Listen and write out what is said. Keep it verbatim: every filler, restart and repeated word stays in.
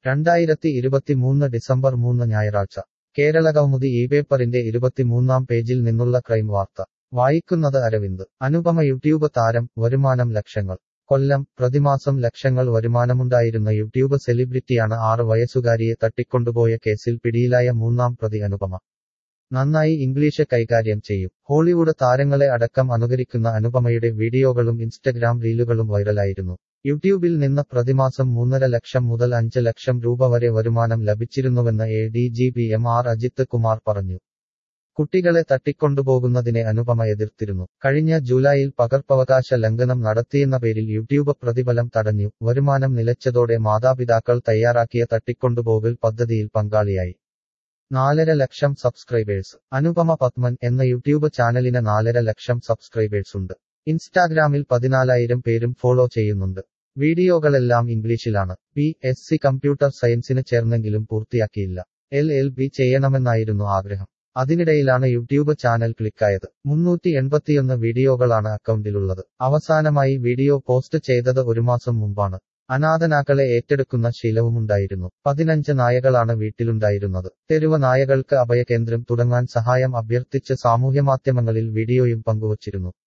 രണ്ടായിരത്തി ഇരുപത്തിമൂന്ന് ഡിസംബർ മൂന്ന് ഞായറാഴ്ച കേരളകൗമുദി ഈ പേപ്പറിന്റെ ഇരുപത്തിമൂന്നാം പേജിൽ നിന്നുള്ള ക്രൈം വാർത്ത വായിക്കുന്നത് അരവിന്ദ്. അനുപമ യൂട്യൂബ് താരം, വരുമാനം ലക്ഷങ്ങൾ. കൊല്ലം. പ്രതിമാസം ലക്ഷങ്ങൾ വരുമാനമുണ്ടായിരുന്ന യൂട്യൂബ് സെലിബ്രിറ്റിയാണ് ആറ് വയസ്സുകാരിയെ തട്ടിക്കൊണ്ടുപോയ കേസിൽ പിടിയിലായ മൂന്നാം പ്രതി അനുപമ. നന്നായി ഇംഗ്ലീഷ് കൈകാര്യം ചെയ്യും. ഹോളിവുഡ് താരങ്ങളെ അടക്കം അനുകരിക്കുന്ന അനുപമയുടെ വീഡിയോകളും ഇൻസ്റ്റഗ്രാം റീലുകളും വൈറലായിരുന്നു. യൂട്യൂബിൽ നിന്ന് പ്രതിമാസം മൂന്നര ലക്ഷം മുതൽ അഞ്ച് ലക്ഷം രൂപ വരെ വരുമാനം ലഭിച്ചിരുന്നുവെന്ന് A D G P M R Ajith Kumar പറഞ്ഞു. കുട്ടികളെ തട്ടിക്കൊണ്ടുപോകുന്നതിനെ അനുപമ എതിർത്തിരുന്നു. കഴിഞ്ഞ ജൂലൈയിൽ പകർപ്പവകാശ ലംഘനം നടത്തിയെന്ന പേരിൽ യൂട്യൂബ് പ്രതിഫലം തടഞ്ഞു. വരുമാനം നിലച്ചതോടെ മാതാപിതാക്കൾ തയ്യാറാക്കിയ തട്ടിക്കൊണ്ടുപോകൽ പദ്ധതിയിൽ പങ്കാളിയായി. നാലര ലക്ഷം സബ്സ്ക്രൈബേഴ്സ്. അനുപമ പത്മൻ എന്ന യൂട്യൂബ് ചാനലിന് നാലര ലക്ഷം സബ്സ്ക്രൈബേഴ്സുണ്ട്. ഇൻസ്റ്റാഗ്രാമിൽ പതിനാലായിരം പേരും ഫോളോ ചെയ്യുന്നുണ്ട്. വീഡിയോകളെല്ലാം ഇംഗ്ലീഷിലാണ്. പി എസ് സി കമ്പ്യൂട്ടർ സയൻസിന് ചേർന്നെങ്കിലും പൂർത്തിയാക്കിയില്ല. എൽ എൽ ബി ചെയ്യണമെന്നായിരുന്നു ആഗ്രഹം. അതിനിടയിലാണ് യൂട്യൂബ് ചാനൽ ക്ലിക്കായത്. മുന്നൂറ്റി എൺപത്തിയൊന്ന് വീഡിയോകളാണ് അക്കൗണ്ടിലുള്ളത്. അവസാനമായി വീഡിയോ പോസ്റ്റ് ചെയ്തത് ഒരു മാസം മുമ്പാണ്. അനാഥനാക്കളെ ഏറ്റെടുക്കുന്ന ശീലവുമുണ്ടായിരുന്നു. പതിനഞ്ച് നായകളാണ് വീട്ടിലുണ്ടായിരുന്നത്. തെരുവ് നായകൾക്ക് അഭയകേന്ദ്രം തുടങ്ങാൻ സഹായം അഭ്യർത്ഥിച്ച് സാമൂഹ്യമാധ്യമങ്ങളിൽ വീഡിയോയും പങ്കുവച്ചിരുന്നു.